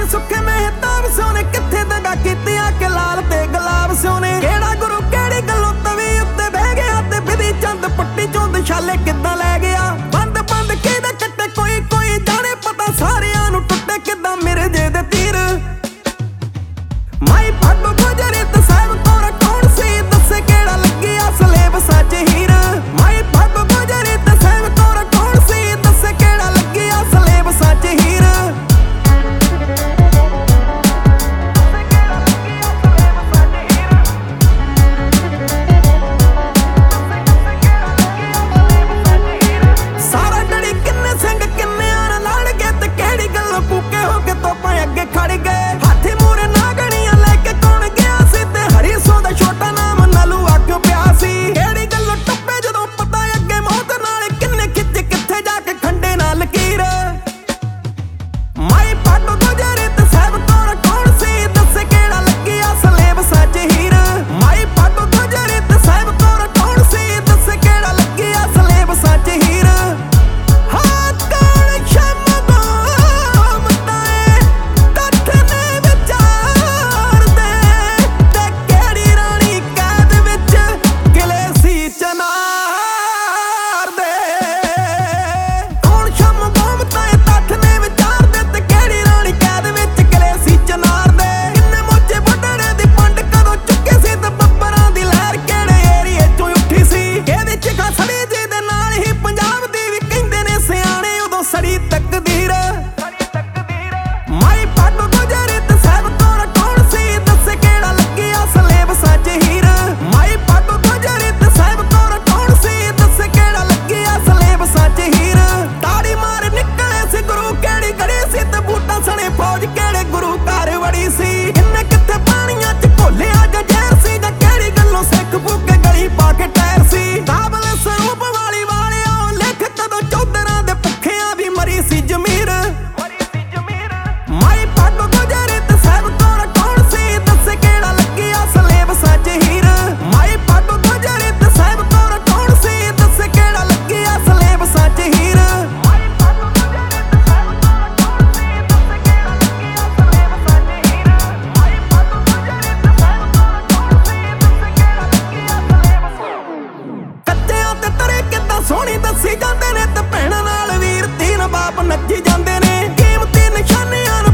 ਸੁੱਖੇ ਮਹਿਤਾਬ ਸੋਨੇ ਕਿੱਥੇ ਦਗਾ ਕੀਤੀਆਂ ਕਿ ਲਾਲ ਤੇ ਗੁਲਾਬ ਸੋਨੇ। ਕਿਹੜਾ ਗੁਰੂ ਕਿਹੜੀ ਗੱਲੋਂ ਤਵੀ ਉੱਤੇ ਬਹਿ ਗਿਆ ਤੇ ਬਿਧੀ ਚੰਦ ਪੱਟੀ ਚੋਂ ਦਿਸ਼ਾਲੇ ਕਿੱਦਾਂ ਲੈ ਗਿਆ। ਬੰਦ ਬੰਦ ਕਿਹਦਾ ਕੱਟੇ ਕੋਈ ਕੋਈ ਜਾਣੇ ਪਤਾ ਸਾਰਿਆਂ ਨੂੰ ਟੁੱਟੇ ਕਿੱਦਾਂ ਮੇਰੇ ਜੇ ਦੇ ਤੀਰ। ਮਾਈ ਪੱਗ ਗੁਜਰੀ ਤੇ ਸਾਹਿਬ ਕੋਰਾ ਕੌਣ ਸੀ ਦੱਸੇ ਕਿਹੜਾ ਲੱਗੀ ਅਸਲੇ ਬਸਾਚ ਹੀਰ। ਮਾਈ ਪੱਗ ਗੁਜਰੀ ਤੇ ਸਾਹਿਬ ਕੋਰਾ ਕੌਣ ਸੀ ਦੱਸੇ ਕਿਹੜਾ ਲੱਗੀ ਅਸਲੇ ਬਸਾਚ ਹੀਰ। ਸਾਰਾ ਡੜੀ ਕਿੰਨੇ ਸਿੰਘ ਕਿੰਨਿਆਂ ਨਾਲ ਲੜ ਗਏ ਤੇ ਕਿਹੜੀ ਗੱਲੋਂ ਕੂਕੇ ਹੋ ਕੇ ਤੋਪਾਂ ਅੱਗੇ ਖੜ ਗਏ। ਹਾਥੀ ਮੂਰੇ ਨਾਗਣੀਆਂ ਲੈ ਕੇ ਕੌਣ ਗਿਆ ਸੀ ਤੇ ਹਰੀ ਸੋ ਦਾ ਛੋਟਾ ਨਾਮ ਨਾਲੂ ਆਖਿਓ ਪਿਆ ਸੀ। ਕਿਹੜੀ ਗੱਲੋਂ ਟੱਪੇ ਜਦੋਂ ਪਤਾ ਅੱਗੇ ਮੌਤ ਨਾਲ ਕਿੰਨੇ ਖਿੱਚ ਕਿੱਥੇ ਜਾ ਕੇ ਖੰਡੇ ਨਾਲ ਲਕੀਰ। ਮਾਈ ਪੱਗ ਗੁਜਰੀ ਤੇ ਸਾਹਿਬ ਕੋਰਾ ਕੌਣ ਸੀ ਦੱਸੇ ਕਿਹੜਾ ਲੱਗੀ ਅਸਲੇ ਬਸਾਚ ਹੀਰ। ਮਾਈ ਪੱਗ ਗੁਜਰੀ ਤੇ ਸਾਹਿਬ ਕੋਰਾ ਕੌਣ ਸੀ ਦੱਸੇ ਕਿਹੜਾ ਲੱਗੀ ਅਸਲੇ ਬਸਾਚ ਹੀਰ। ਹਾਂ ਕੌਣ ਸ਼ਮ ਗੋਮਦਾ ਏ ਤੱਥ ਨੇ ਵਿਚਾਰਦੇ ਤੇ ਕਿਹੜੀ ਰਾਣੀ ਕੈਦ ਵਿੱਚ ਕਿਲੇ ਸੀ ਚਨਾਰ ਦੇ। ਕੌਣ ਸ਼ਮ ਗੋਮਦਾ ਏ ਤੱਥ ਨੇ ਵਿਚਾਰਦੇ ਤੇ ਕਿਹੜੀ ਰਾਣੀ ਕੈਦ ਵਿੱਚ ਕਿਲੇ ਸੀ ਚਨਾਰ ਦੇ। ਕਿੰਨੇ ਮੋਚੇ ਵੱਢਣੇ ਦੀ ਪੰਡ ਕਦੋਂ ਚੁੱਕੇ ਸੀ ਤੇ ਬੱਬਰਾਂ ਦੀ ਲਹਿਰ ਕਿਹੜੇ ਏਰੀਏ ਚੋਂ ਉੱਠੀ ਸੀ। ਇਹਦੇ ਚ ਖਸੜੀ ਜੀ ਦੇ ਨਾਲ ਹੀ ਪੰਜਾਬ ਦੀ ਵੀ ਕਹਿੰਦੇ ਨੇ ਸਿਆਣੇ ਉਦੋਂ ਸੜੀ ਤਕਦੀਰ। ਮਾਈ ਪੱਗ ਗੁਜਰੀ ਤੇ ਸਾਹਿਬ ਕੋਰਾ ਕੌਣ ਸੀ ਦੱਸੇ ਕਿਹੜਾ ਲੱਗੀ ਅਸਲੇ ਬਸਾਚ ਹੀਰ। ਮਾਈ ਪੱਗ ਗੁਜਰੀ ਤੇ ਸਾਹਿਬ ਕੋਰਾ ਕੌਣ ਸੀ ਦੱਸੇ ਕਿਹੜਾ ਲੱਗੀ ਅਸਲੇ ਬਸਾਚ ਹੀਰ। ਤਾੜੀ ਮਾਰ ਨਿਕਲੇ ਸੀ ਗੁਰੂ ਕਿਹੜੀ ਗੜੀ ਸੀ ਤੇ ਬੂਟਾਂ ਸਣੇ ਫੌਜ ਕਿਹੜੇ ਗੁਰੂ ਘਰ ਵੜੀ ਸੀ। ਇਹਨੇ ਕਿੱਥੇ ਪਾਣੀਆਂ ਚ ਘੋਲਿਆ ਜਾਂ ਜ਼ਹਿਰ ਸੀ ਜਾਂ ਕਿਹੜੀ ਗੱਲੋਂ ਸਿੱਖ ਫੂਕੇ ਗਲੀ ਪਾ ਕੇ ਟਾਇਰ ਸੀ। ਕਾਬਲ ਸਰੂਪ ਵਾਲੀ ਵਾਲਿਓ ਲਿਖ ਕਦੋਂ ਚੌਧਰਾਂ ਦੇ ਭੁੱਖਿਆਂ ਵੀ ਮਰੀ ਸੀ ਜ਼ਮੀਰ। ਮਾਈ ਪੱਗ ਗੁਜਰੀ ਤੇ ਸਾਹਿਬ ਕੋਰਾ ਕੌਣ ਸੀ ਦੱਸੇ ਕਿਹੜਾ ਲੱਗੀ ਅਸਲੇ ਬਸਾਚ ਹੀਰ। ਮਾਈ ਪੱਗ ਗੁਜਰੀ ਤੇ ਸਾਹਿਬ ਕੋਰਾ ਕੌਣ ਸੀ ਦੱਸੇ ਕਿਹੜਾ ਲੱਗੀ ਅਸਲੇ ਬਸਾਚ ਹੀਰ। ਕੱਚਿਆਂ ਤੇ ਤਰੇ ਕਿੱਦਾਂ ਸੋਹਣੀ ਦੱਸੀ ਜਾਂਦੇ ਨੇ ਤੇ ਭੈਣਾਂ ਨਾਲ ਵੀਰ ਤੀਨ ਬਾਪ ਨੱਚੀ ਜਾਂਦੇ ਨੇ। ਕੀਮਤੀ ਨਿਸ਼ਾਨਿਆਂ